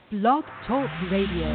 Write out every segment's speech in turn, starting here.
Blog Talk Radio.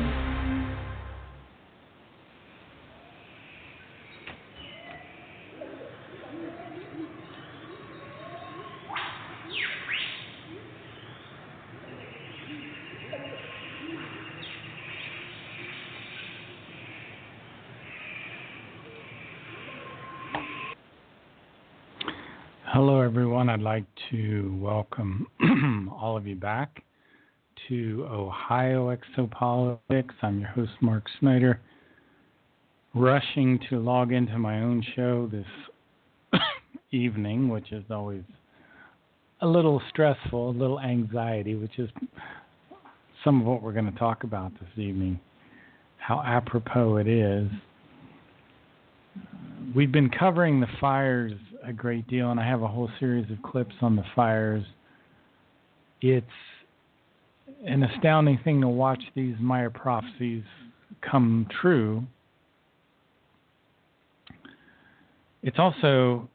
Hello, everyone. I'd like to welcome all of you back to Ohio Exopolitics. I'm your host, Mark Snyder, rushing to log into my own show this evening, which is always a little stressful, a little anxiety, which is some of what we're going to talk about this evening, how apropos it is. We've been covering the fires a great deal, and I have a whole series of clips on the fires. It's an astounding thing to watch these Maya prophecies come true. It's also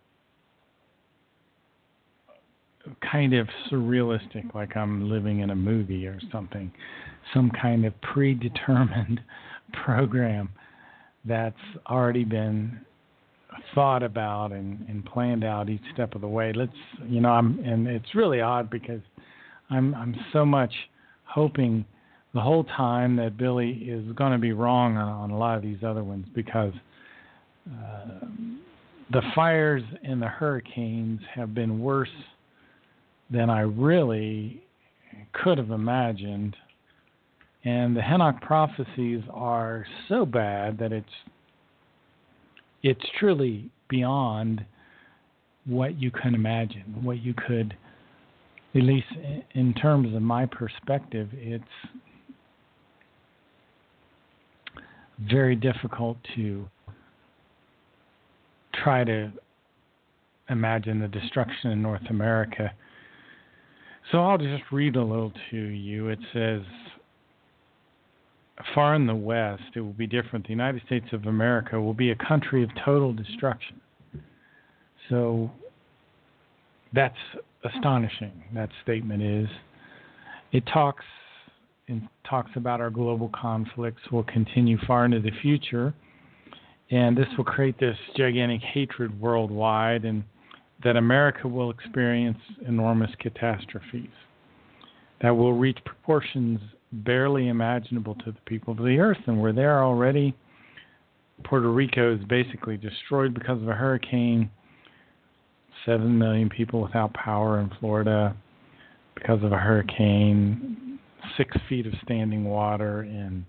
kind of surrealistic, like I'm living in a movie or something, some kind of predetermined program that's already been thought about and planned out each step of the way. And it's really odd because I'm so much hoping the whole time that Billy is going to be wrong on a lot of these other ones, because the fires and the hurricanes have been worse than I really could have imagined. And the Henoch prophecies are so bad that it's truly beyond what you can imagine, what you could, at least in terms of my perspective, it's very difficult to try to imagine the destruction in North America. So I'll just read a little to you. It says, far in the West, it will be different. The United States of America will be a country of total destruction. So that's astonishing, that statement is. It talks about our global conflicts will continue far into the future, and this will create this gigantic hatred worldwide, and that America will experience enormous catastrophes that will reach proportions barely imaginable to the people of the earth, and we're there already. Puerto Rico is basically destroyed because of a hurricane. 7 million people without power in Florida because of a hurricane. 6 feet of standing water in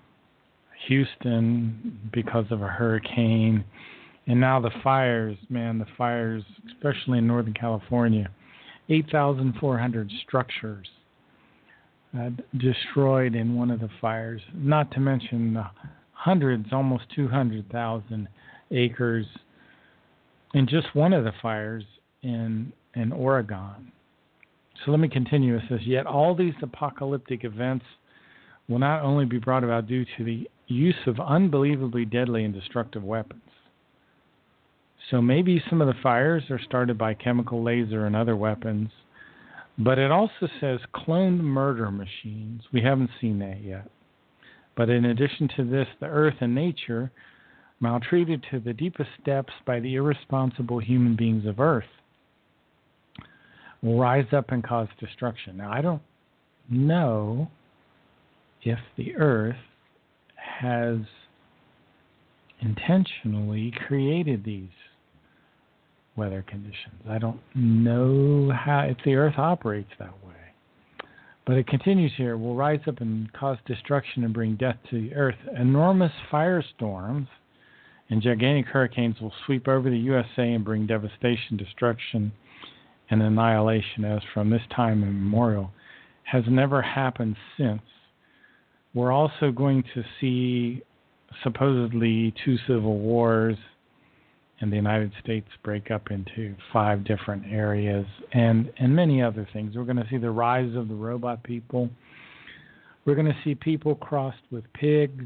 Houston because of a hurricane. And now the fires, especially in Northern California, 8,400 structures destroyed in one of the fires, not to mention the hundreds, almost 200,000 acres in just one of the fires in Oregon. So let me continue. It says, yet all these apocalyptic events will not only be brought about due to the use of unbelievably deadly and destructive weapons. So maybe some of the fires are started by chemical, laser, and other weapons. But it also says cloned murder machines. We haven't seen that yet. But in addition to this, the earth and nature, maltreated to the deepest depths by the irresponsible human beings of earth, will rise up and cause destruction. Now, I don't know if the earth has intentionally created these weather conditions. I don't know if the earth operates that way. But it continues here, will rise up and cause destruction and bring death to the earth. Enormous firestorms and gigantic hurricanes will sweep over the USA and bring devastation, destruction, and annihilation as from this time immemorial has never happened since. We're also going to see supposedly 2 civil wars and the United States break up into 5 different areas and many other things. We're going to see the rise of the robot people. We're going to see people crossed with pigs.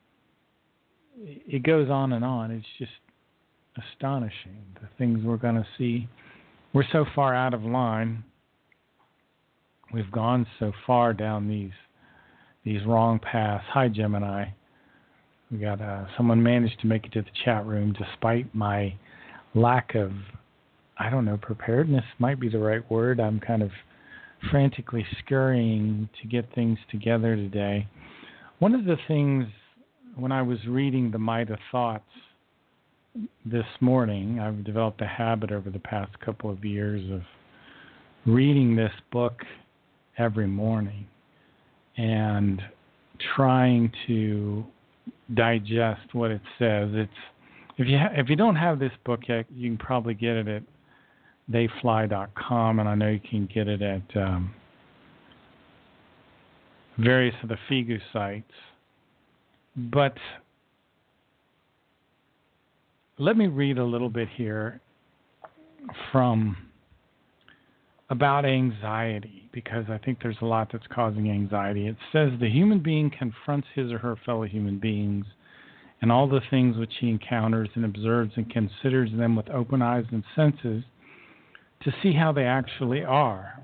It goes on and on. It's just astonishing, the things we're going to see. We're so far out of line. We've gone so far down these these wrong paths. Hi, Gemini. We got someone managed to make it to the chat room despite my lack of, I don't know, preparedness might be the right word. I'm kind of frantically scurrying to get things together today. One of the things when I was reading The Might of Thoughts this morning, I've developed a habit over the past couple of years of reading this book every morning and trying to digest what it says. It's if you don't have this book yet, you can probably get it at theyfly.com, and I know you can get it at various of the Figu sites. But let me read a little bit here from about anxiety, because I think there's a lot that's causing anxiety. It says the human being confronts his or her fellow human beings and all the things which he encounters and observes and considers them with open eyes and senses to see how they actually are.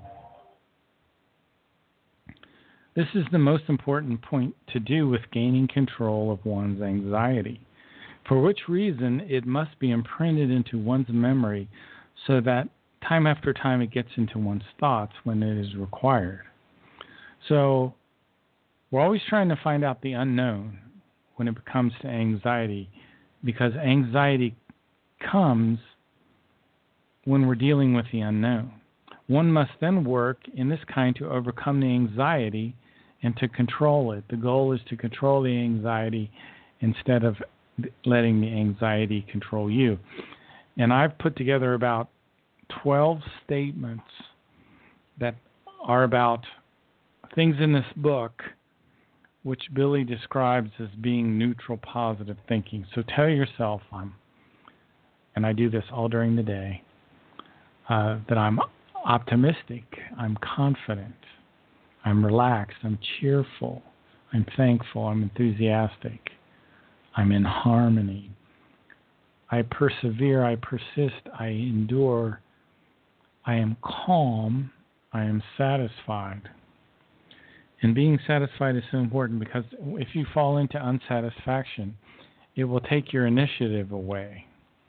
This is the most important point to do with gaining control of one's anxiety, for which reason it must be imprinted into one's memory so that time after time it gets into one's thoughts when it is required. So we're always trying to find out the unknown when it comes to anxiety, because anxiety comes when we're dealing with the unknown. One must then work in this kind to overcome the anxiety and to control it. The goal is to control the anxiety instead of letting the anxiety control you. And I've put together about 12 statements that are about things in this book which Billy describes as being neutral positive thinking. So tell yourself, and I do this all during the day, that I'm optimistic, I'm confident, I'm relaxed, I'm cheerful, I'm thankful, I'm enthusiastic, I'm in harmony, I persevere, I persist, I endure, I am calm, I am satisfied. And being satisfied is so important, because if you fall into unsatisfaction, it will take your initiative away.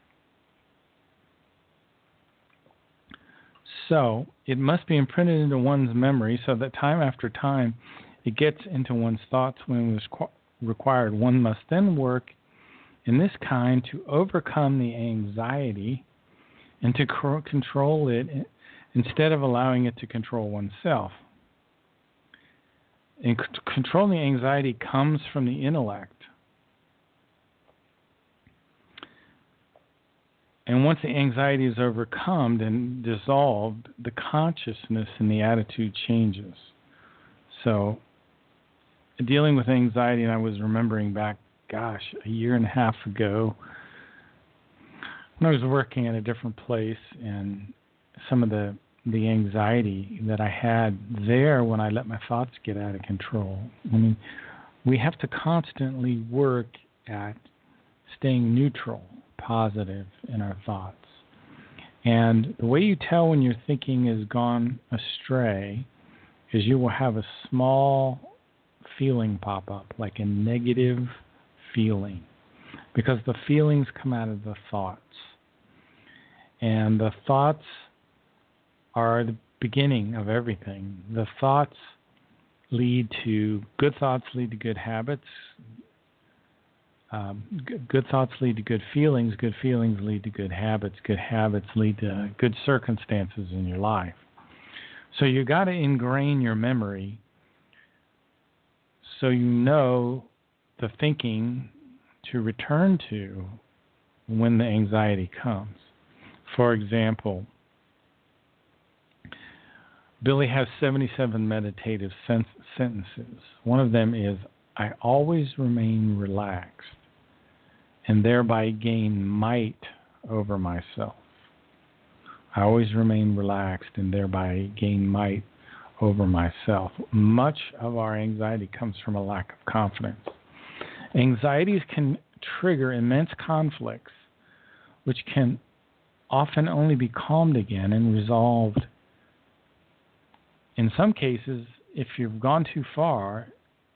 So it must be imprinted into one's memory so that time after time it gets into one's thoughts when it is required. One must then work in this kind to overcome the anxiety and to control it instead of allowing it to control oneself. And controlling anxiety comes from the intellect. And once the anxiety is overcome and dissolved, the consciousness and the attitude changes. So, dealing with anxiety, and I was remembering back, a year and a half ago, when I was working at a different place, and some of the anxiety that I had there when I let my thoughts get out of control. I mean, we have to constantly work at staying neutral, positive in our thoughts. And the way you tell when your thinking has gone astray is you will have a small feeling pop up, like a negative feeling, because the feelings come out of the thoughts. And the thoughts are the beginning of everything. The thoughts lead to good thoughts, lead to good habits. Good thoughts lead to good feelings lead to good habits lead to good circumstances in your life. So you got to ingrain your memory so you know the thinking to return to when the anxiety comes. For example, Billy has 77 meditative sentences. One of them is, I always remain relaxed and thereby gain might over myself. I always remain relaxed and thereby gain might over myself. Much of our anxiety comes from a lack of confidence. Anxieties can trigger immense conflicts, which can often only be calmed again and resolved. In some cases, if you've gone too far,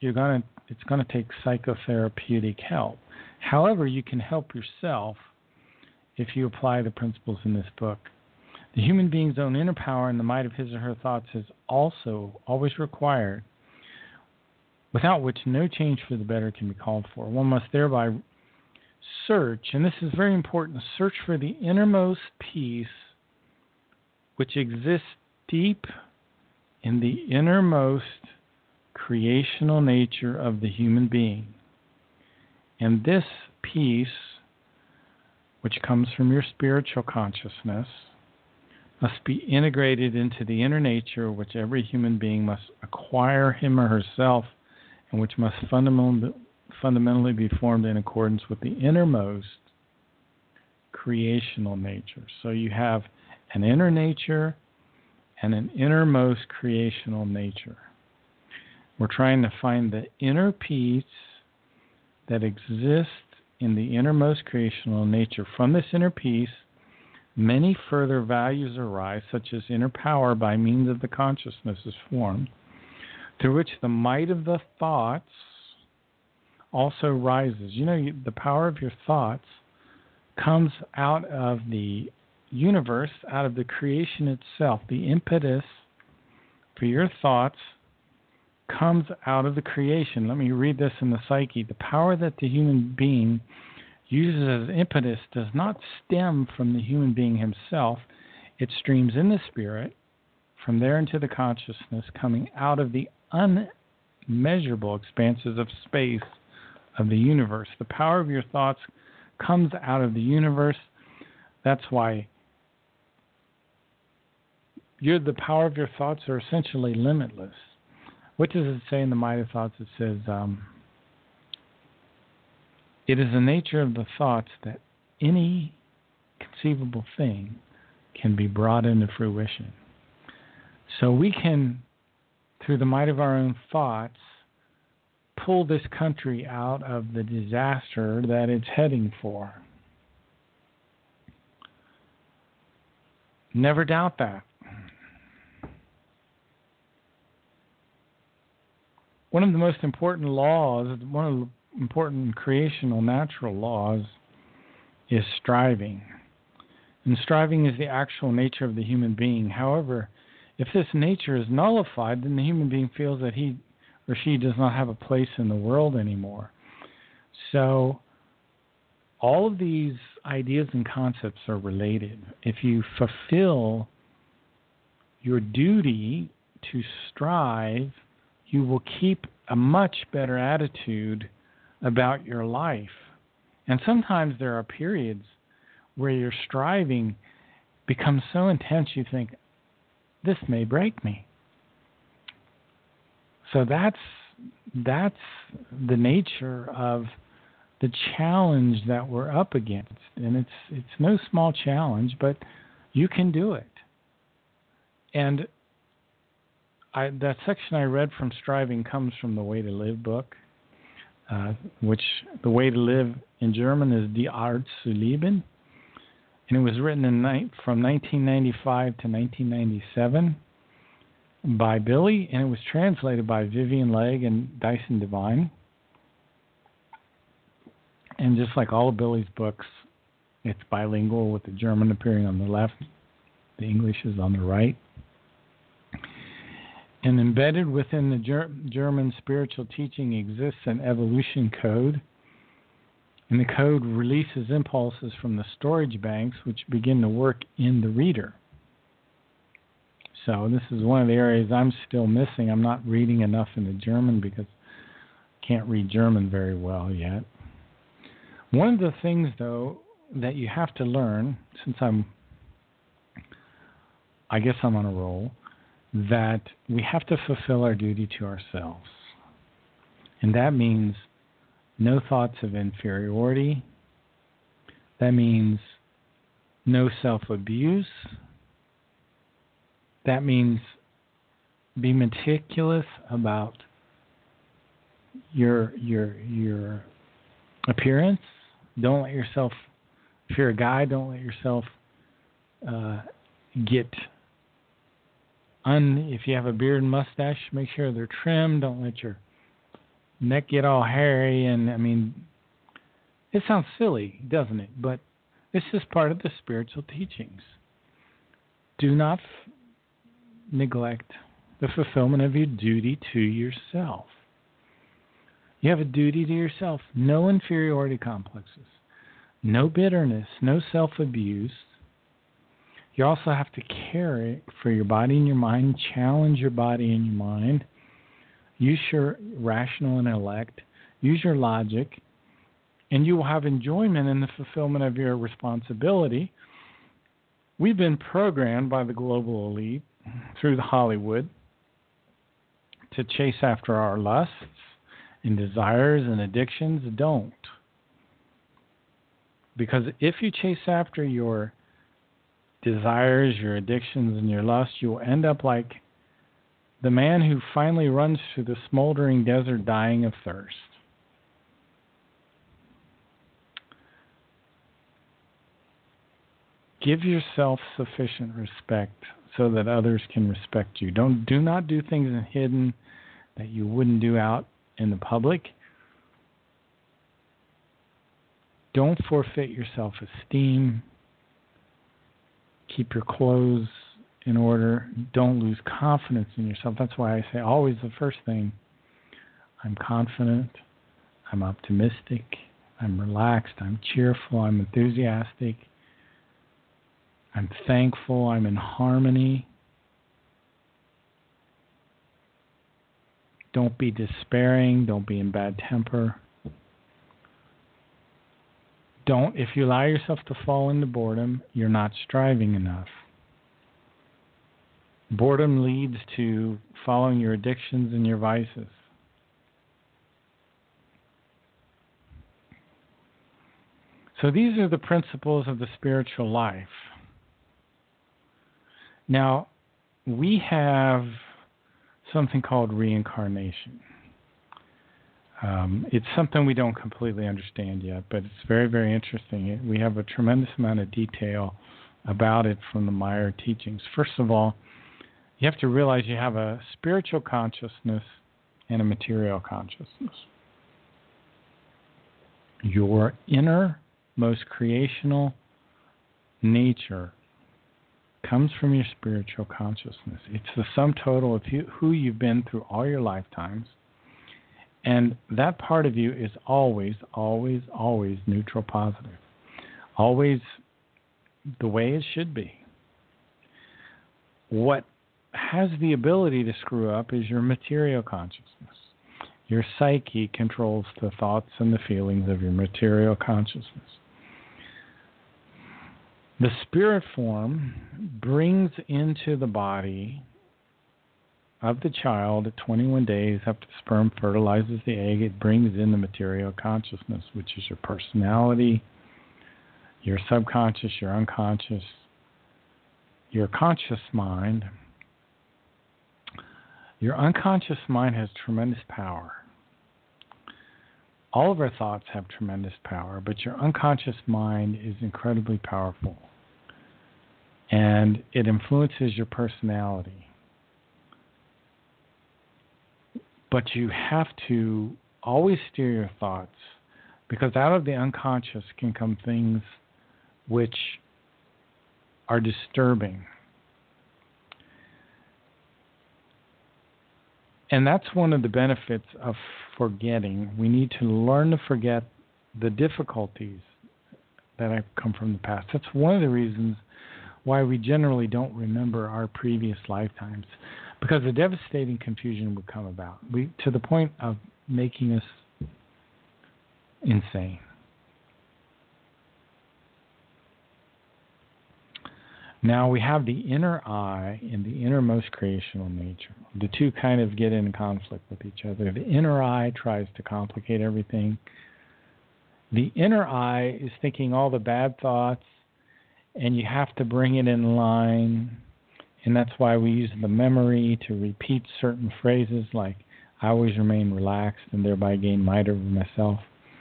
it's gonna take psychotherapeutic help. However, you can help yourself if you apply the principles in this book. The human being's own inner power and the might of his or her thoughts is also always required, without which no change for the better can be called for. One must thereby search, and this is very important, search for the innermost peace which exists deep in the innermost creational nature of the human being. And this peace, which comes from your spiritual consciousness, must be integrated into the inner nature which every human being must acquire him or herself, and which must fundamentally be formed in accordance with the innermost creational nature. So you have an inner nature and an innermost creational nature. We're trying to find the inner peace that exists in the innermost creational nature. From this inner peace, many further values arise, such as inner power by means of the consciousness is formed, through which the might of the thoughts also rises. You know, the power of your thoughts comes out of the universe, out of the creation itself. The impetus for your thoughts comes out of the creation. Let me read this in the psyche. The power that the human being uses as impetus does not stem from the human being himself. It streams in the spirit, from there into the consciousness, coming out of the unmeasurable expanses of space of the universe. The power of your thoughts comes out of the universe. That's why the power of your thoughts are essentially limitless. What does it say in the Might of Thoughts? It says, it is the nature of the thoughts that any conceivable thing can be brought into fruition. So we can, through the might of our own thoughts, pull this country out of the disaster that it's heading for. Never doubt that. One of the most important laws, one of the important creational natural laws, is striving. And striving is the actual nature of the human being. However, if this nature is nullified, then the human being feels that he or she does not have a place in the world anymore. So all of these ideas and concepts are related. If you fulfill your duty to strive, you will keep a much better attitude about your life. And sometimes there are periods where your striving becomes so intense you think, this may break me. So that's the nature of the challenge that we're up against. And it's no small challenge, but you can do it. And that section I read from Striving comes from the Way to Live book, which the Way to Live in German is Die Art zu Leben. And it was written from 1995 to 1997 by Billy, and it was translated by Vivian Legge and Dyson Devine. And just like all of Billy's books, it's bilingual with the German appearing on the left, the English is on the right. And embedded within the German spiritual teaching exists an evolution code. And the code releases impulses from the storage banks which begin to work in the reader. So this is one of the areas I'm still missing. I'm not reading enough in the German because I can't read German very well yet. One of the things, though, that you have to learn, since I guess I'm on a roll, that we have to fulfill our duty to ourselves. And that means no thoughts of inferiority. That means no self-abuse. That means be meticulous about your appearance. Don't let yourself, if you're a guy, don't let yourself if you have a beard and mustache, make sure they're trimmed. Don't let your neck get all hairy, and I mean, it sounds silly, doesn't it? But this is part of the spiritual teachings. Do not neglect the fulfillment of your duty to yourself. You have a duty to yourself. No inferiority complexes, no bitterness, no self-abuse. You also have to care for your body and your mind, challenge your body and your mind, use your rational intellect, use your logic, and you will have enjoyment in the fulfillment of your responsibility. We've been programmed by the global elite through the Hollywood to chase after our lusts and desires and addictions. Don't. Because if you chase after your desires, your addictions, and your lusts, you will end up like the man who finally runs through the smoldering desert dying of thirst. Give yourself sufficient respect so that others can respect you. Do not do things in hidden that you wouldn't do out in the public. Don't forfeit your self-esteem. Keep your clothes in order. Don't lose confidence in yourself. That's why I say always the first thing, I'm confident, I'm optimistic, I'm relaxed, I'm cheerful, I'm enthusiastic, I'm thankful, I'm in harmony. Don't be despairing, don't be in bad temper. If you allow yourself to fall into boredom, you're not striving enough. Boredom leads to following your addictions and your vices. So these are the principles of the spiritual life. Now, we have something called reincarnation. It's something we don't completely understand yet, but it's very, very interesting. We have a tremendous amount of detail about it from the Meyer teachings. First of all, you have to realize you have a spiritual consciousness and a material consciousness. Your innermost creational nature comes from your spiritual consciousness. It's the sum total of who you've been through all your lifetimes. And that part of you is always, always, always neutral positive. Always the way it should be. What has the ability to screw up is your material consciousness. Your psyche controls the thoughts and the feelings of your material consciousness. The spirit form brings into the body of the child at 21 days after the sperm fertilizes the egg, it brings in the material consciousness, which is your personality, your subconscious, your unconscious, your conscious mind. Your unconscious mind has tremendous power. All of our thoughts have tremendous power, but your unconscious mind is incredibly powerful. And it influences your personality. But you have to always steer your thoughts, because out of the unconscious can come things which are disturbing. And that's one of the benefits of forgetting. We need to learn to forget the difficulties that have come from the past. That's one of the reasons why we generally don't remember our previous lifetimes, because a devastating confusion would come about, to the point of making us insane. Now we have the inner eye and the innermost creational nature. The two kind of get in conflict with each other. The inner eye tries to complicate everything. The inner eye is thinking all the bad thoughts, and you have to bring it in line. And that's why we use the memory to repeat certain phrases like, I always remain relaxed and thereby gain might over myself.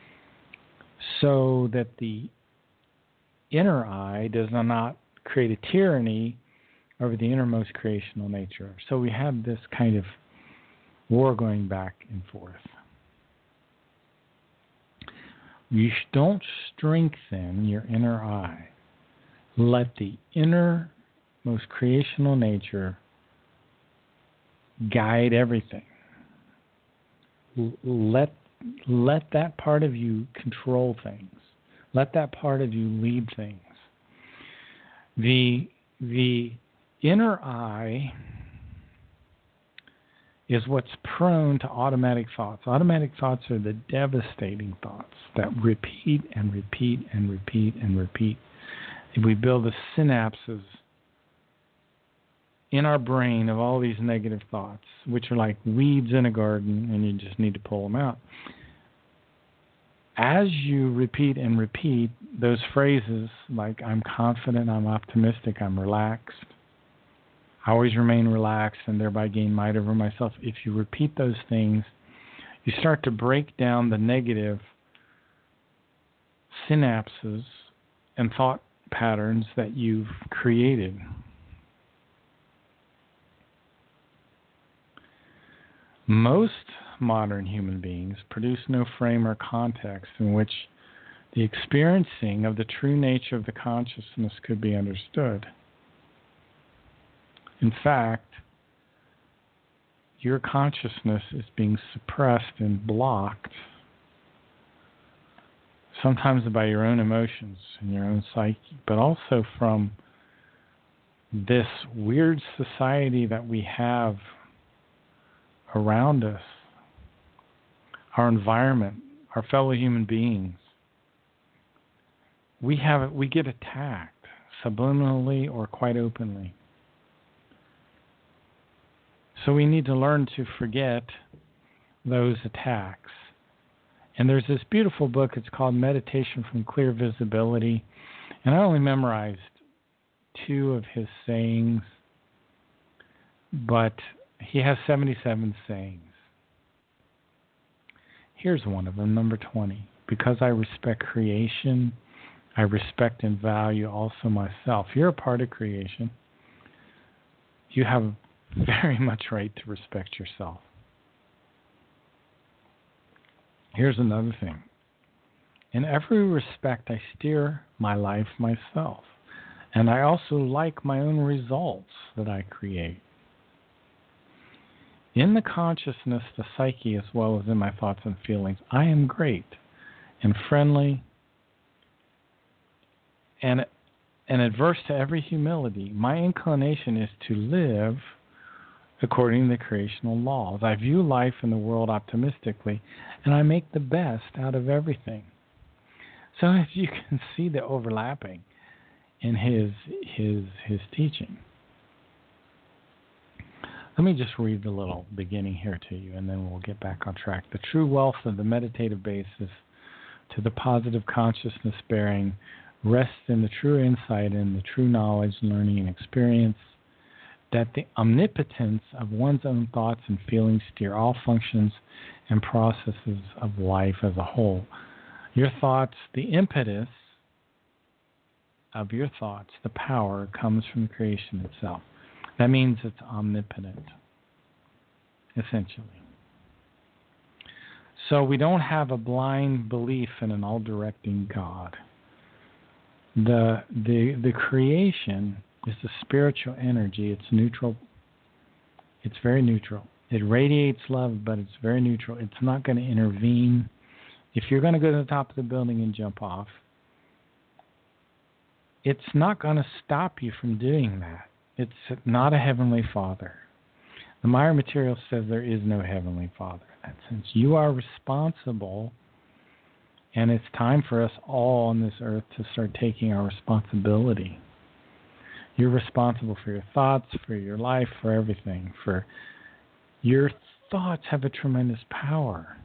So that the inner eye does not create a tyranny over the innermost creational nature. So we have this kind of war going back and forth. don't strengthen your inner eye. Let the inner, most creational nature guide everything. Let that part of you control things. Let that part of you lead things. The inner eye is what's prone to automatic thoughts. Automatic thoughts are the devastating thoughts that repeat and repeat and repeat and repeat. And we build the synapses in our brain of all these negative thoughts, which are like weeds in a garden, and you just need to pull them out. As you repeat and repeat those phrases like I'm confident, I'm optimistic, I'm relaxed, I always remain relaxed and thereby gain might over myself. If you repeat those things, you start to break down the negative synapses and thought patterns that you've created. Most modern human beings produce no frame or context in which the experiencing of the true nature of the consciousness could be understood. In fact, your consciousness is being suppressed and blocked, sometimes by your own emotions and your own psyche, but also from this weird society that we have around us, our environment, our fellow human beings. We get attacked subliminally or quite openly. So we need to learn to forget those attacks. And there's this beautiful book, it's called Meditation from Clear Visibility. And I only memorized 2 of his sayings, but he has 77 sayings. Here's one of them, number 20. Because I respect creation, I respect and value also myself. You're a part of creation. You have very much right to respect yourself. Here's another thing. In every respect, I steer my life myself. And I also like my own results that I create. In the consciousness, the psyche, as well as in my thoughts and feelings, I am great and friendly and adverse to every humility. My inclination is to live according to the creational laws. I view life and the world optimistically, and I make the best out of everything. So if you can see the overlapping in his teaching. Let me just read the little beginning here to you, and then we'll get back on track. The true wealth of the meditative basis to the positive consciousness bearing rests in the true insight and the true knowledge, learning, and experience that the omnipotence of one's own thoughts and feelings steer all functions and processes of life as a whole. Your thoughts, the impetus of your thoughts, the power comes from creation itself. That means it's omnipotent, essentially. So we don't have a blind belief in an all-directing God. The creation is a spiritual energy. It's neutral. It's very neutral. It radiates love, but it's very neutral. It's not going to intervene. If you're going to go to the top of the building and jump off, it's not going to stop you from doing that. It's not a heavenly Father. The Maya material says there is no heavenly Father in that sense. You are responsible, and it's time for us all on this earth to start taking our responsibility. You're responsible for your thoughts, for your life, for everything. For your thoughts have a tremendous power.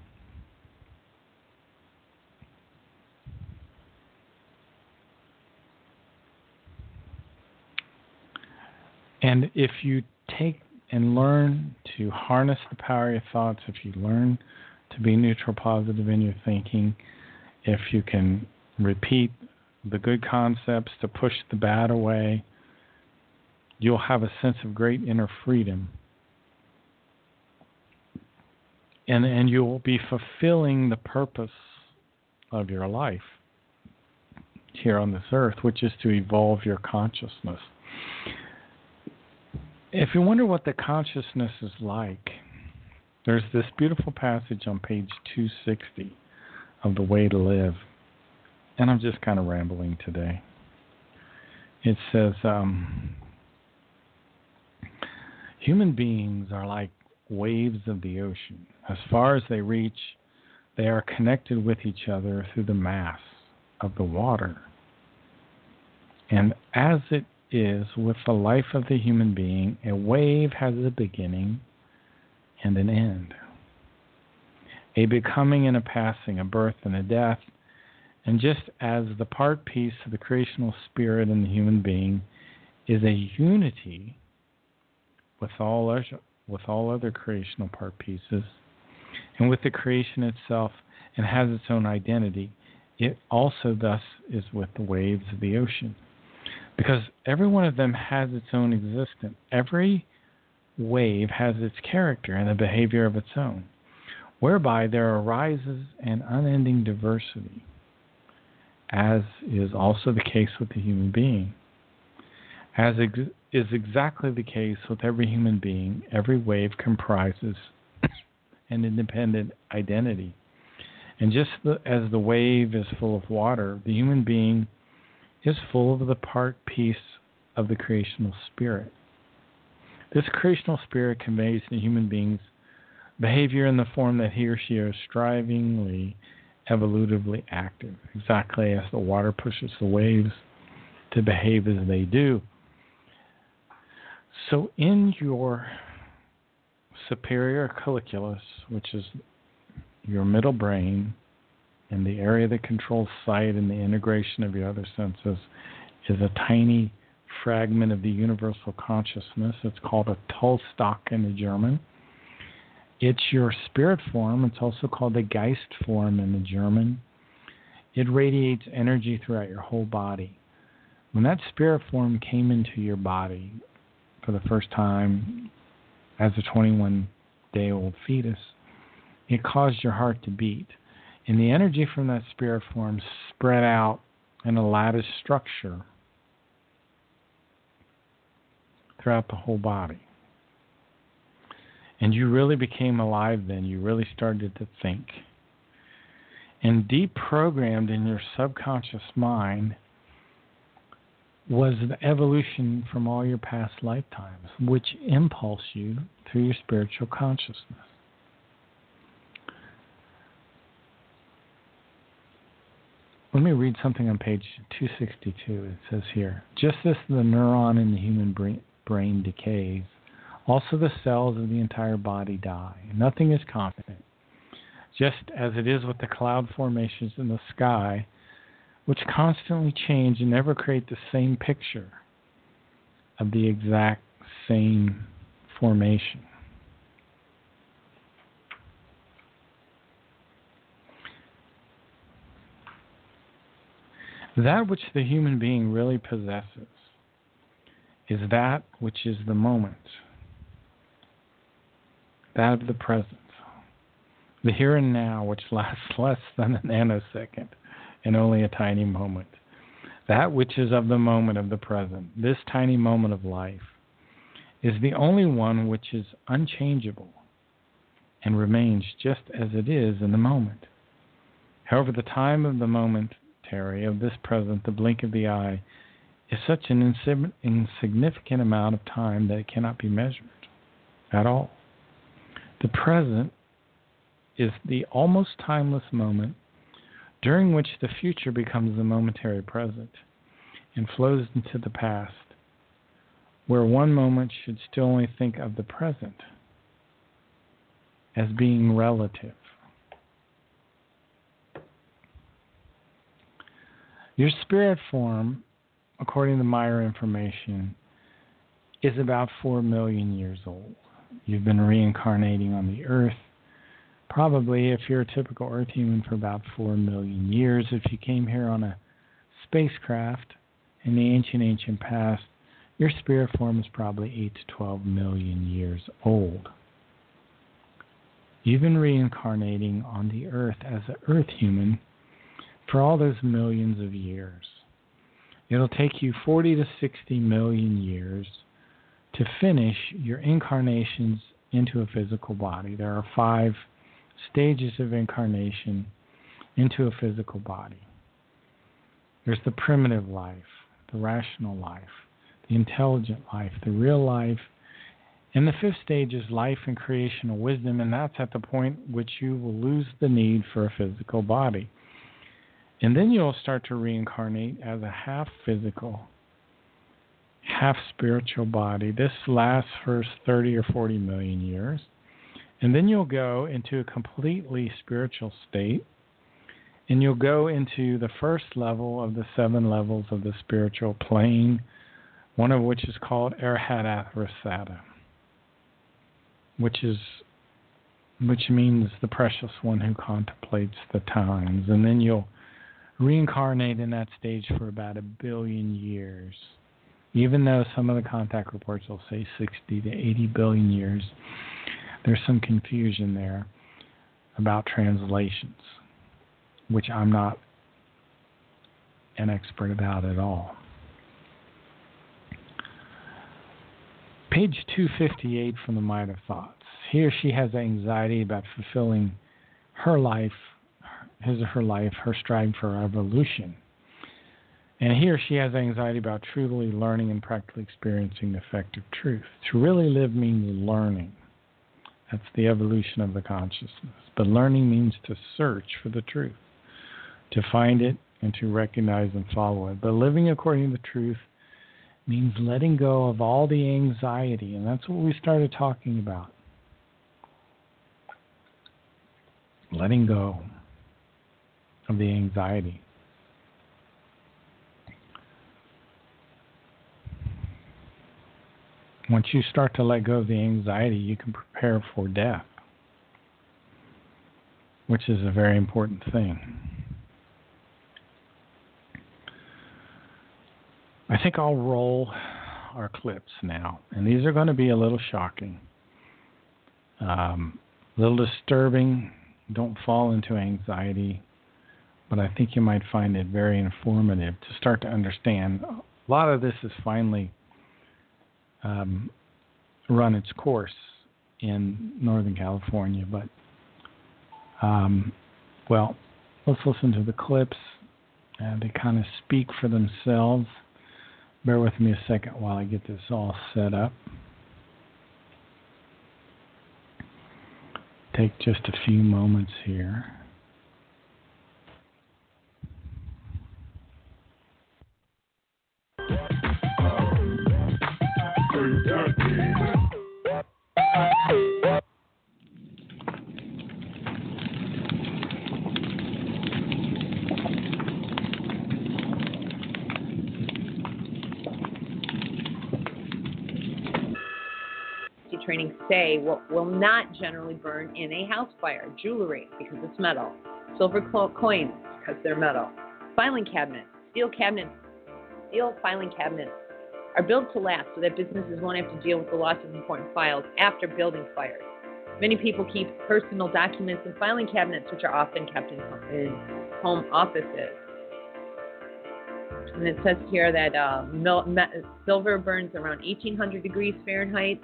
And if you take and learn to harness the power of your thoughts, if you learn to be neutral, positive in your thinking, if you can repeat the good concepts to push the bad away, you'll have a sense of great inner freedom. And you'll be fulfilling the purpose of your life here on this earth, which is to evolve your consciousness. If you wonder what the consciousness is like, there's this beautiful passage on page 260 of The Way to Live, and I'm just kind of rambling today. It says, human beings are like waves of the ocean. As far as they reach, they are connected with each other through the mass of the water. And as it is with the life of the human being, a wave has a beginning and an end, a becoming and a passing, a birth and a death. And just as the part piece of the creational spirit in the human being is a unity with all other creational part pieces, and with the creation itself, and has its own identity, it also thus is with the waves of the ocean. Because every one of them has its own existence. Every wave has its character and a behavior of its own, whereby there arises an unending diversity, as is also the case with the human being. As is exactly the case with every human being, every wave comprises an independent identity. And just as the wave is full of water, the human being is full of the part piece of the creational spirit. This creational spirit conveys to human beings behavior in the form that he or she is strivingly, evolutively active, exactly as the water pushes the waves to behave as they do. So in your superior colliculus, which is your middle brain, and the area that controls sight and the integration of your other senses, is a tiny fragment of the universal consciousness. It's called a Tollstock in the German. It's your spirit form. It's also called the Geist form in the German. It radiates energy throughout your whole body. When that spirit form came into your body for the first time as a 21-day-old fetus, it caused your heart to beat. And the energy from that spirit form spread out in a lattice structure throughout the whole body. And you really became alive then. You really started to think. And deep programmed in your subconscious mind was the evolution from all your past lifetimes, which impulse you through your spiritual consciousness. Let me read something on page 262. It says here, just as the neuron in the human brain decays, also the cells of the entire body die. Nothing is constant. Just as it is with the cloud formations in the sky, which constantly change and never create the same picture of the exact same formation. That which the human being really possesses is that which is the moment, that of the present, the here and now, which lasts less than a nanosecond and only a tiny moment. That which is of the moment of the present, this tiny moment of life, is the only one which is unchangeable and remains just as it is in the moment. However, the time of the moment of this present, the blink of the eye, is such an insignificant amount of time that it cannot be measured at all. The present is the almost timeless moment during which the future becomes the momentary present and flows into the past, where one moment should still only think of the present as being relative. Your spirit form, according to Meyer information, is about 4 million years old. You've been reincarnating on the earth, probably, if you're a typical earth human, for about 4 million years. If you came here on a spacecraft in the ancient past, your spirit form is probably 8 to 12 million years old. You've been reincarnating on the earth as an earth human for all those millions of years. It'll take you 40 to 60 million years to finish your incarnations into a physical body. There are 5 stages of incarnation into a physical body. There's the primitive life, the rational life, the intelligent life, the real life, and the 5th stage is life and creational wisdom, and that's at the point which you will lose the need for a physical body. And then you'll start to reincarnate as a half physical, half spiritual body. This lasts for 30 or 40 million years. And then you'll go into a completely spiritual state, and you'll go into the first level of the 7 levels of the spiritual plane, one of which is called Arhatarasata, which means the precious one who contemplates the times. And then you'll reincarnate in that stage for about 1 billion years. Even though some of the contact reports will say 60 to 80 billion years, there's some confusion there about translations, which I'm not an expert about at all. Page 258 from the Mind of Thoughts. Here she has anxiety about fulfilling her life, her striving for evolution. And here she has anxiety about truly learning and practically experiencing the effect of truth. To really live means learning. That's the evolution of the consciousness. But learning means to search for the truth, to find it and to recognize and follow it. But living according to the truth means letting go of all the anxiety, and that's what we started talking about. Letting go of the anxiety. Once you start to let go of the anxiety, you can prepare for death, which is a very important thing. I think I'll roll our clips now, and these are going to be a little shocking, a little disturbing. Don't fall into anxiety, but I think you might find it very informative to start to understand. A lot of this is finally run its course in Northern California, but well, let's listen to the clips. They kind of speak for themselves. Bear with me a second while I get this all set up. Take just a few moments here. Training say what will not generally burn in a house fire: jewelry, because it's metal; silver coins, because they're metal; filing cabinets, steel filing cabinets are built to last so that businesses won't have to deal with the loss of important files after building fires. Many people keep personal documents in filing cabinets, which are often kept in home offices. And it says here that silver burns around 1,800 degrees Fahrenheit.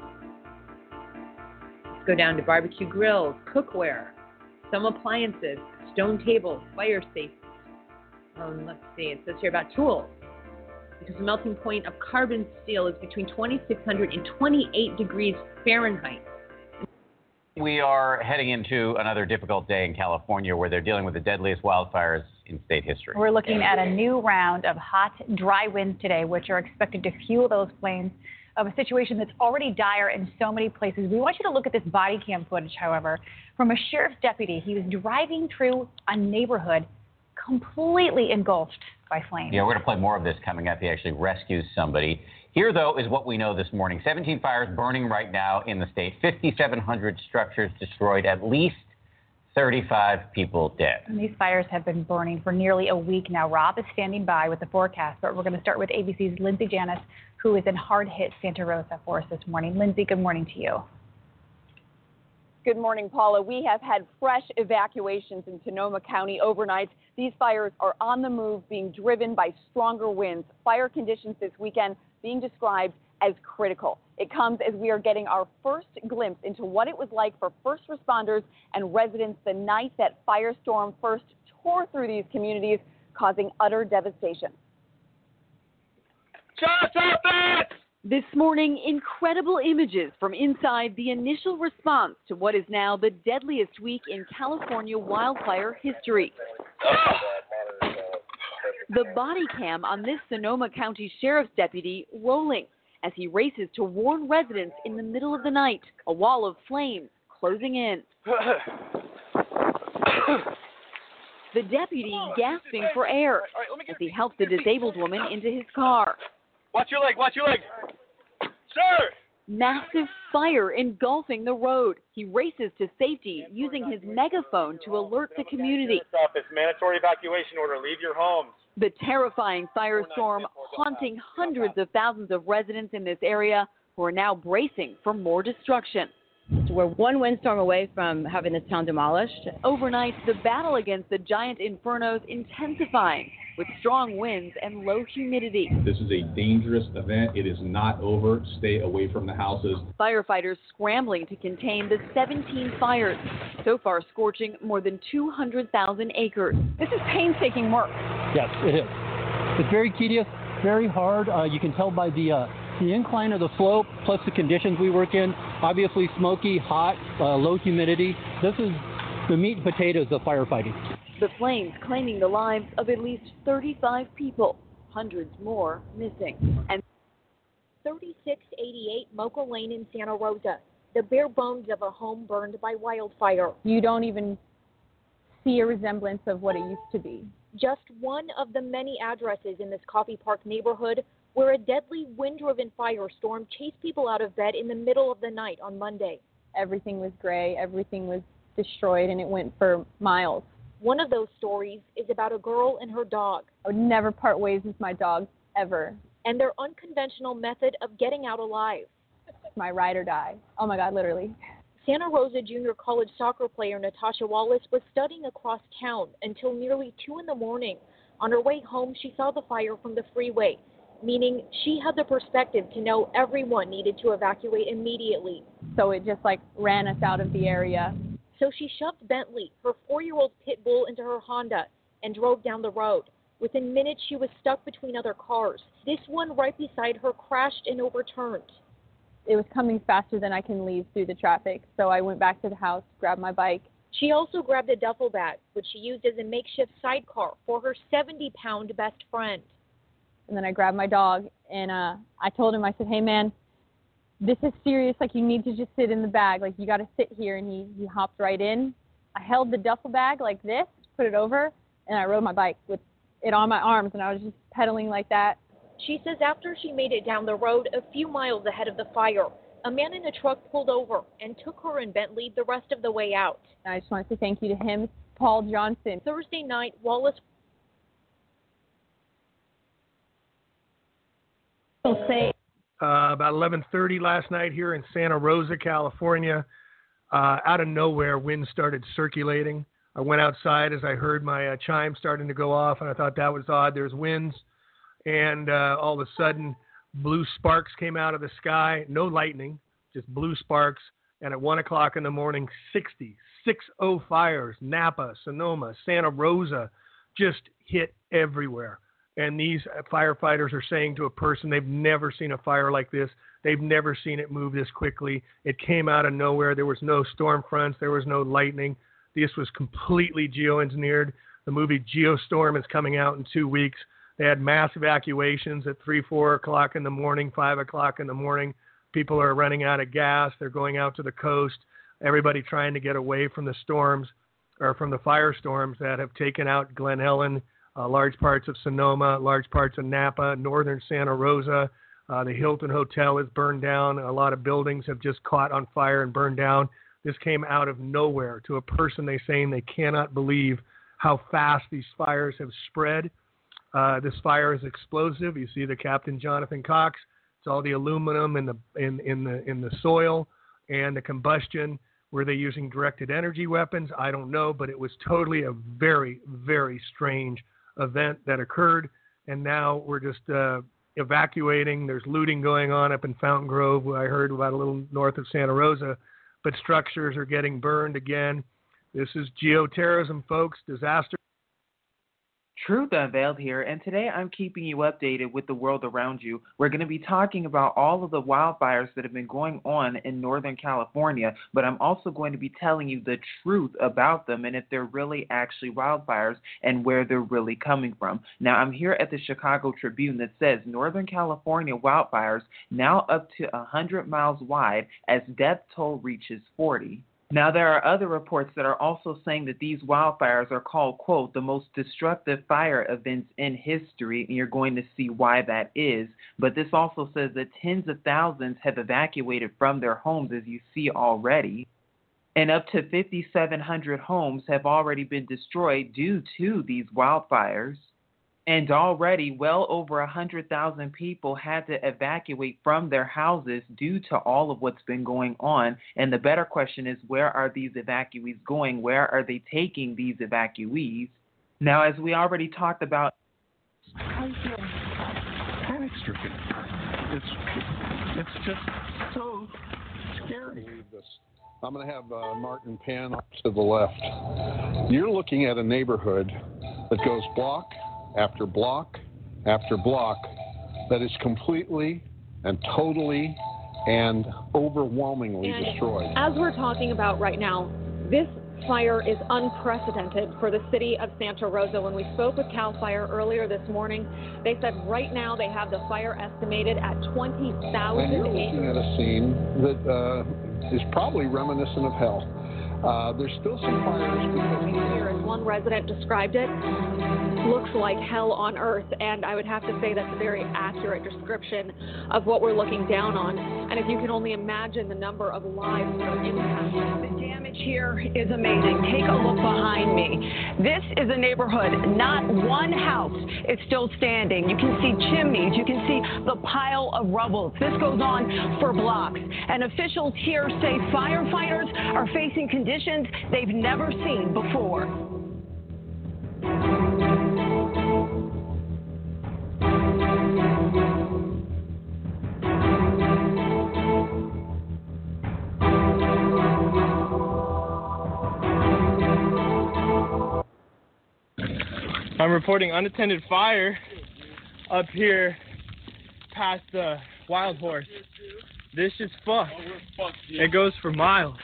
Go down to barbecue grills, cookware, some appliances, stone tables, fire safety. Let's see, it says here about tools. Because the melting point of carbon steel is between 2,600 and 28 degrees Fahrenheit. We are heading into another difficult day in California where they're dealing with the deadliest wildfires in state history. We're looking at a new round of hot, dry winds today, which are expected to fuel those flames, of a situation that's already dire in so many places. We want you to look at this body cam footage, however, from a sheriff's deputy. He was driving through a neighborhood completely engulfed by flames. Yeah, we're going to play more of this coming up. He actually rescues somebody. Here, though, is what we know this morning. 17 fires burning right now in the state, 5,700 structures destroyed, at least 35 people dead. And these fires have been burning for nearly a week now. Rob is standing by with the forecast, but we're going to start with ABC's Lindsay Janis, who is in hard-hit Santa Rosa for us this morning. Lindsay, good morning to you. Good morning, Paula. We have had fresh evacuations in Sonoma County overnight. These fires are on the move, being driven by stronger winds. Fire conditions this weekend being described as critical. It comes as we are getting our first glimpse into what it was like for first responders and residents the night that firestorm first tore through these communities, causing utter devastation. This morning, incredible images from inside the initial response to what is now the deadliest week in California wildfire history. The body cam on this Sonoma County Sheriff's deputy rolling as he races to warn residents in the middle of the night, a wall of flames closing in. The deputy gasping for air as he helps the disabled woman into his car. Watch your leg, sir! Massive fire engulfing the road. He races to safety using his megaphone to alert the community. It's mandatory evacuation order. Leave your homes. The terrifying firestorm haunting hundreds of thousands of residents in this area who are now bracing for more destruction. So we're one windstorm away from having this town demolished. Overnight, the battle against the giant infernos intensifying with strong winds and low humidity. This is a dangerous event. It is not over. Stay away from the houses. Firefighters scrambling to contain the 17 fires, so far scorching more than 200,000 acres. This is painstaking work. Yes, it is. It's very tedious, very hard. You can tell by the incline of the slope, plus the conditions we work in. Obviously smoky, hot, low humidity. This is the meat and potatoes of firefighting. The flames claiming the lives of at least 35 people, hundreds more missing. And 3688 Mocha Lane in Santa Rosa, the bare bones of a home burned by wildfire. You don't even see a resemblance of what it used to be. Just one of the many addresses in this Coffee Park neighborhood where a deadly wind-driven firestorm chased people out of bed in the middle of the night on Monday. Everything was gray, everything was destroyed, and it went for miles. One of those stories is about a girl and her dog. I would never part ways with my dog, ever. And their unconventional method of getting out alive. My ride or die. Oh my God, literally. Santa Rosa junior college soccer player Natasha Wallace was studying across town until nearly 2 in the morning. On her way home, she saw the fire from the freeway, meaning she had the perspective to know everyone needed to evacuate immediately. So it just ran us out of the area. So she shoved Bentley, her 4-year-old pit bull, into her Honda and drove down the road. Within minutes, she was stuck between other cars. This one right beside her crashed and overturned. It was coming faster than I can leave through the traffic, so I went back to the house, grabbed my bike. She also grabbed a duffel bag, which she used as a makeshift sidecar for her 70-pound best friend. And then I grabbed my dog, and I told him, I said, hey, man, this is serious. You need to just sit in the bag. You got to sit here. And he hopped right in. I held the duffel bag like this, put it over, and I rode my bike with it on my arms, and I was just pedaling like that. She says after she made it down the road a few miles ahead of the fire, a man in a truck pulled over and took her and Bentley the rest of the way out. And I just want to say thank you to him, Paul Johnson. Thursday night, Wallace will say about 11:30 last night here in Santa Rosa, California. Out of nowhere, wind started circulating. I went outside as I heard my chime starting to go off, and I thought that was odd. There's winds, and all of a sudden, blue sparks came out of the sky. No lightning, just blue sparks. And at 1 o'clock in the morning, 60 fires, Napa, Sonoma, Santa Rosa, just hit everywhere. And these firefighters are saying to a person they've never seen a fire like this. They've never seen it move this quickly. It came out of nowhere. There was no storm fronts. There was no lightning. This was completely geoengineered. The movie Geostorm is coming out in 2 weeks. They had mass evacuations at 3, 4 o'clock in the morning, 5 o'clock in the morning. People are running out of gas. They're going out to the coast. Everybody trying to get away from the storms or from the firestorms that have taken out Glen Ellen, large parts of Sonoma, large parts of Napa, northern Santa Rosa. The Hilton Hotel is burned down. A lot of buildings have just caught on fire and burned down. This came out of nowhere to a person they're saying they cannot believe how fast these fires have spread. This fire is explosive. You see the Captain Jonathan Cox. It's all the aluminum in the soil and the combustion. Were they using directed energy weapons? I don't know, but it was totally a very, very strange event that occurred. And now we're just evacuating. There's looting going on up in Fountain Grove, I heard, about a little north of Santa Rosa. But structures are getting burned again. This is geoterrorism, folks. Disaster. Truth Unveiled here, and today I'm keeping you updated with the world around you. We're going to be talking about all of the wildfires that have been going on in Northern California, but I'm also going to be telling you the truth about them and if they're really actually wildfires and where they're really coming from. Now, I'm here at the Chicago Tribune that says Northern California wildfires now up to 100 miles wide as death toll reaches 40. Now, there are other reports that are also saying that these wildfires are called, quote, the most destructive fire events in history, and you're going to see why that is. But this also says that tens of thousands have evacuated from their homes, as you see already. And up to 5,700 homes have already been destroyed due to these wildfires. And already well over 100,000 people had to evacuate from their houses due to all of what's been going on. And the better question is, where are these evacuees going? Where are they taking these evacuees? Now, as we already talked about, I feel panic-stricken. It's just so scary. I'm going to have Martin pan up to the left. You're looking at a neighborhood that goes block after block after block that is completely and totally and overwhelmingly destroyed. As we're talking about right now, this fire is unprecedented for the city of Santa Rosa. When we spoke with CAL FIRE earlier this morning, they said right now they have the fire estimated at 20,000 And you're looking at a scene that is probably reminiscent of hell. There's still some fires. Here, as one resident described it, looks like hell on earth, and I would have to say that's a very accurate description of what we're looking down on. And if you can only imagine the number of lives that are impacted. The damage here is amazing. Take a look behind me. This is a neighborhood. Not one house is still standing. You can see chimneys. You can see the pile of rubble. This goes on for blocks. And officials here say firefighters are facing conditions they've never seen before. I'm reporting unattended fire up here past the Wild Horse. This is fucked. It goes for miles.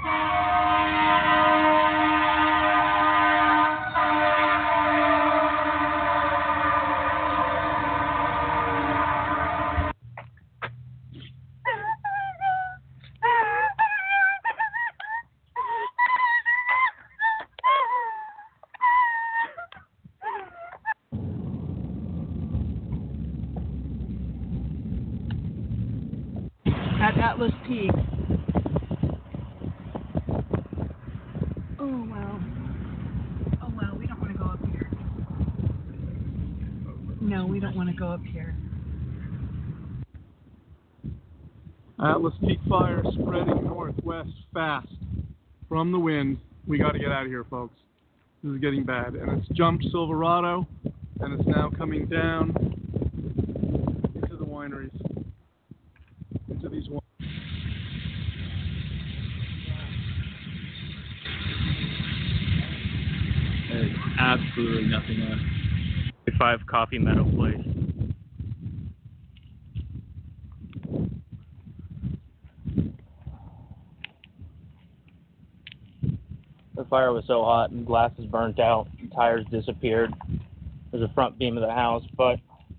At Atlas Peak. Oh, wow. Oh, wow, we don't want to go up here. No, we don't want to go up here. Atlas Peak fire spreading northwest fast from the wind. We got to get out of here, folks. This is getting bad. And it's jumped Silverado, and it's now coming down into the wineries. Into these wineries. There's absolutely nothing left. 5 Coffee Meadow Place. The fire was so hot and glass is burnt out, tires disappeared. There's a front beam of the house, but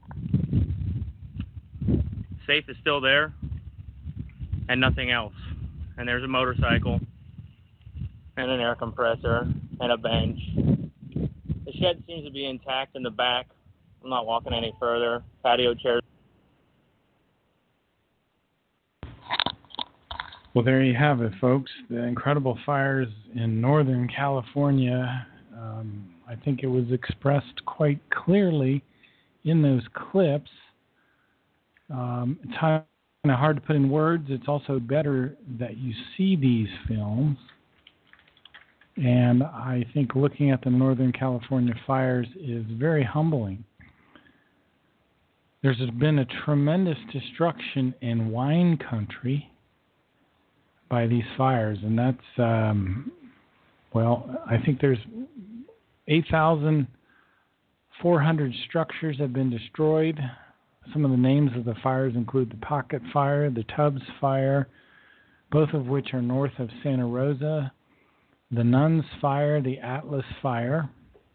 safe is still there and nothing else. And there's a motorcycle and an air compressor and a bench. The shed seems to be intact in the back. I'm not walking any further. Patio chairs. Well, there you have it, folks. The incredible fires in Northern California. I think it was expressed quite clearly in those clips. It's of hard to put in words. It's also better that you see these films. And I think looking at the Northern California fires is very humbling. There's been a tremendous destruction in wine country by these fires, and that's, I think there's 8,400 structures have been destroyed. Some of the names of the fires include the Pocket Fire, the Tubbs Fire, both of which are north of Santa Rosa, the Nuns Fire, the Atlas Fire.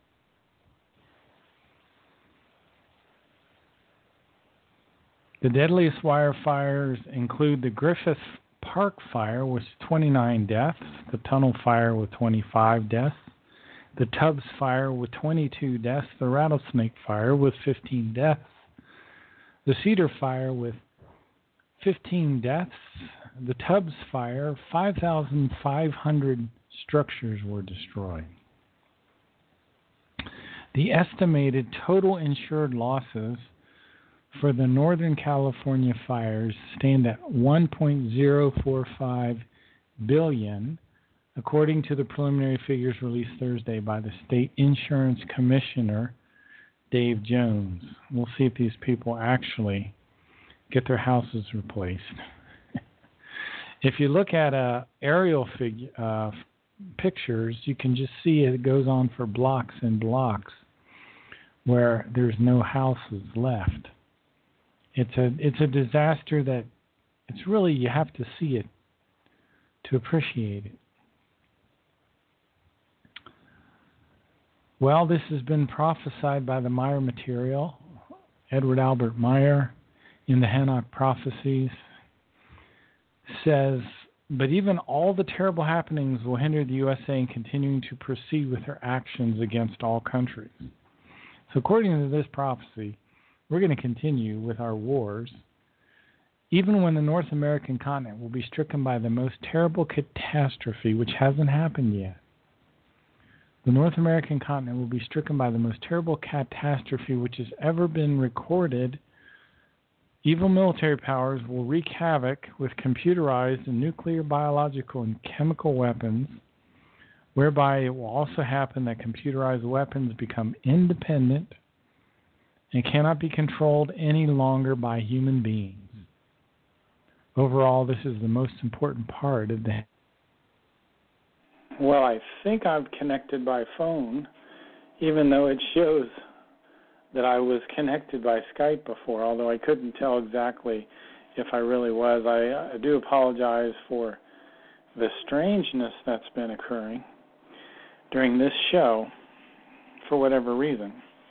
The deadliest wildfires include the Griffith Park Fire with 29 deaths, the Tunnel Fire with 25 deaths, the Tubbs Fire with 22 deaths, the Rattlesnake Fire with 15 deaths, the Cedar Fire with 15 deaths, the Tubbs Fire, 5,500 structures were destroyed. The estimated total insured losses for the Northern California fires stand at $1.045 billion, according to the preliminary figures released Thursday by the State Insurance Commissioner, Dave Jones. We'll see if these people actually get their houses replaced. If you look at aerial pictures, you can just see it goes on for blocks and blocks where there's no houses left. It's a disaster that it's really, you have to see it to appreciate it. Well, this has been prophesied by the Meyer material. Edward Albert Meyer in the Hanok Prophecies says, but even all the terrible happenings will hinder the USA in continuing to proceed with her actions against all countries. So according to this prophecy, we're going to continue with our wars, even when the North American continent will be stricken by the most terrible catastrophe, which hasn't happened yet. The North American continent will be stricken by the most terrible catastrophe which has ever been recorded. Evil military powers will wreak havoc with computerized and nuclear, biological, and chemical weapons, whereby it will also happen that computerized weapons become independent and cannot be controlled any longer by human beings. Overall, this is the most important part of the... Well, I think I'm connected by phone, even though it shows that I was connected by Skype before, although I couldn't tell exactly if I really was. I do apologize for the strangeness that's been occurring during this show for whatever reason.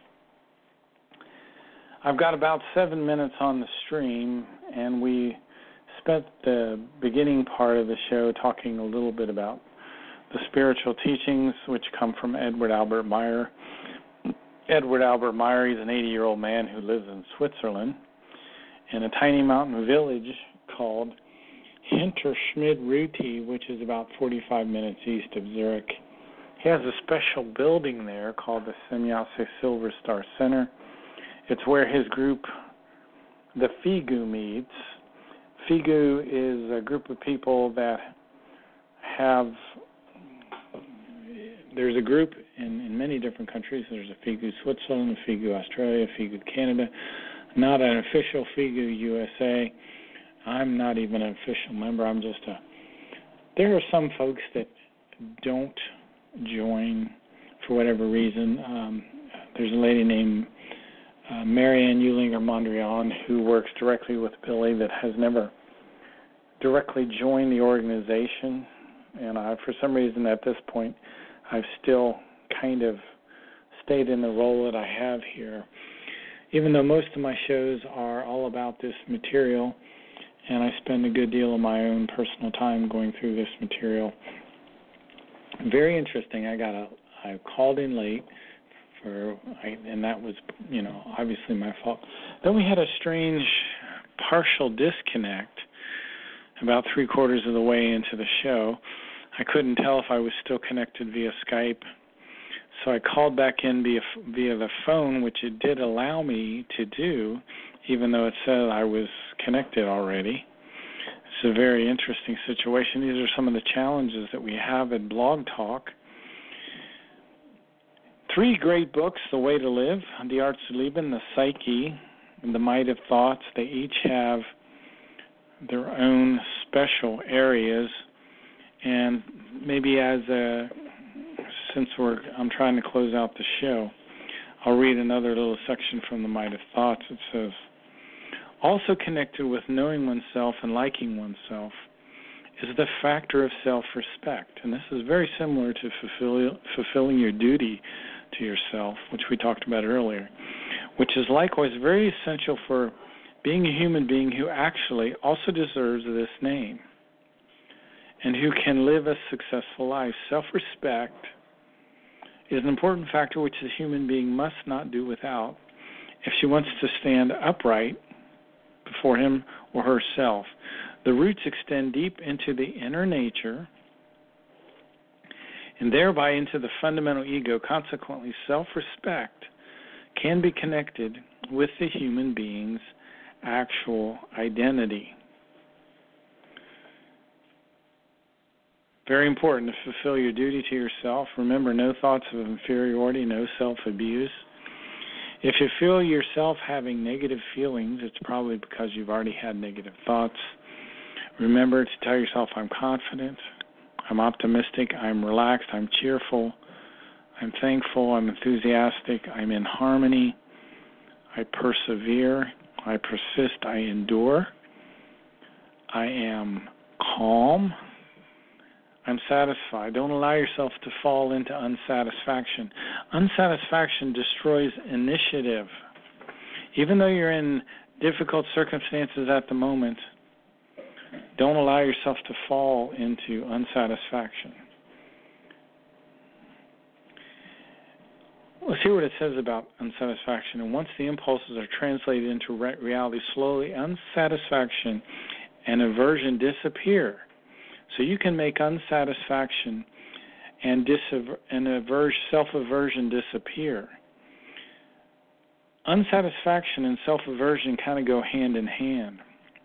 I've got about 7 minutes on the stream, and we spent the beginning part of the show talking a little bit about the spiritual teachings which come from Edward Albert Meyer. Edward Albert Meyer, he's an 80-year-old man who lives in Switzerland in a tiny mountain village called Hinterschmid-Ruti, which is about 45 minutes east of Zurich. He has a special building there called the Semjase Silver Star Center. It's where his group, the FIGU, meets. FIGU is a group of people that have, there's a group in many different countries. There's a FIGU Switzerland, a FIGU Australia, a FIGU Canada, not an official FIGU USA. I'm not even an official member. I'm just there are some folks that don't join for whatever reason. There's a lady named Marianne Eulinger-Mondrian, who works directly with Billy, that has never directly joined the organization. And for some reason at this point, I've still kind of stayed in the role that I have here. Even though most of my shows are all about this material, and I spend a good deal of my own personal time going through this material. Very interesting. I called in late, and that was, obviously my fault. Then we had a strange partial disconnect about 3/4 of the way into the show. I couldn't tell if I was still connected via Skype, so I called back in via the phone, which it did allow me to do, even though it said I was connected already. It's a very interesting situation. These are some of the challenges that we have at Blog Talk. 3 great books, The Way to Live, Die Art zu Leben, The Psyche, and The Might of Thoughts. They each have their own special areas. And maybe since I'm trying to close out the show, I'll read another little section from The Might of Thoughts. It says, also connected with knowing oneself and liking oneself is the factor of self-respect. And this is very similar to fulfilling your duty to yourself, which we talked about earlier, which is likewise very essential for being a human being who actually also deserves this name and who can live a successful life. Self-respect is an important factor which a human being must not do without if she wants to stand upright before him or herself. The roots extend deep into the inner nature and thereby into the fundamental ego. Consequently, self-respect can be connected with the human being's actual identity. Very important to fulfill your duty to yourself. Remember, no thoughts of inferiority, no self-abuse. If you feel yourself having negative feelings, it's probably because you've already had negative thoughts. Remember to tell yourself, I'm confident, I'm optimistic, I'm relaxed, I'm cheerful, I'm thankful, I'm enthusiastic, I'm in harmony, I persevere, I persist, I endure, I am calm, I'm satisfied. Don't allow yourself to fall into unsatisfaction. Unsatisfaction destroys initiative. Even though you're in difficult circumstances at the moment, don't allow yourself to fall into unsatisfaction. Let's hear what it says about unsatisfaction. And once the impulses are translated into reality, slowly unsatisfaction and aversion disappear. So you can make unsatisfaction and self-aversion disappear. Unsatisfaction and self-aversion kind of go hand in hand.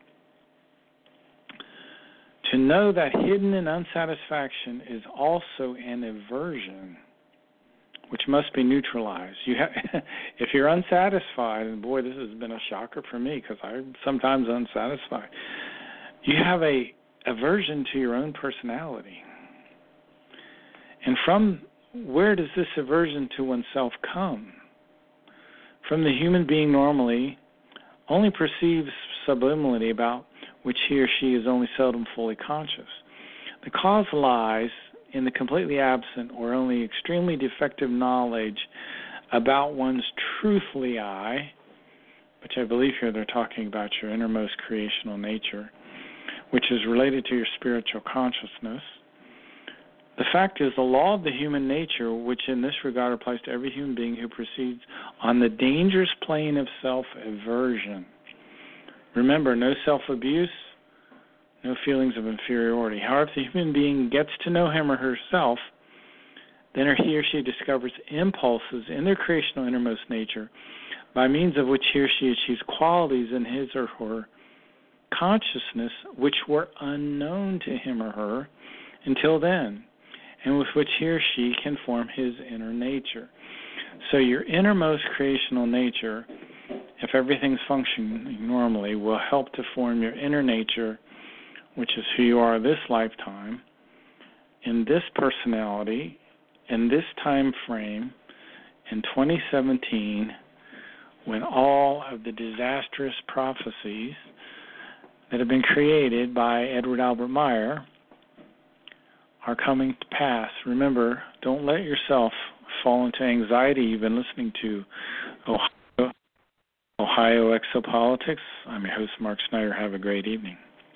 To know that hidden in unsatisfaction is also an aversion, which must be neutralized. If you're unsatisfied, and boy, this has been a shocker for me because I'm sometimes unsatisfied, you have a aversion to your own personality. And from where does this aversion to oneself come? From the human being normally only perceives subliminally about which he or she is only seldom fully conscious. The cause lies in the completely absent or only extremely defective knowledge about one's truthfully I, which I believe here they're talking about your innermost creational nature, which is related to your spiritual consciousness. The fact is, the law of the human nature, which in this regard applies to every human being who proceeds on the dangerous plane of self-aversion. Remember, no self-abuse, no feelings of inferiority. However, if the human being gets to know him or herself, then he or she discovers impulses in their creational innermost nature by means of which he or she achieves qualities in his or her consciousness which were unknown to him or her until then, and with which he or she can form his inner nature. So your innermost creational nature, if everything's functioning normally, will help to form your inner nature, which is who you are this lifetime, in this personality, in this time frame, in 2017, when all of the disastrous prophecies that have been created by Edward Albert Meyer are coming to pass. Remember, don't let yourself fall into anxiety. You've been listening to Ohio Exopolitics. I'm your host, Mark Snyder. Have a great evening.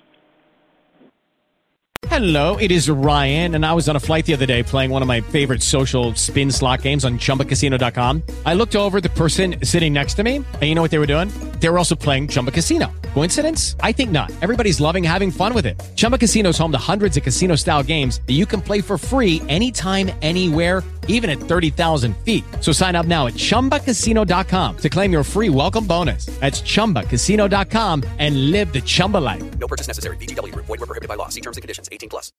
Hello, it is Ryan, and I was on a flight the other day playing one of my favorite social spin slot games on ChumbaCasino.com. I looked over at the person sitting next to me, and you know what they were doing? They were also playing Chumba Casino. Coincidence? I think not. Everybody's loving having fun with it. Chumba Casino is home to hundreds of casino-style games that you can play for free anytime, anywhere, even at 30,000 feet. So sign up now at ChumbaCasino.com to claim your free welcome bonus. That's ChumbaCasino.com and live the Chumba life. No purchase necessary. VGW. Void where prohibited by law. See terms and conditions. 18+.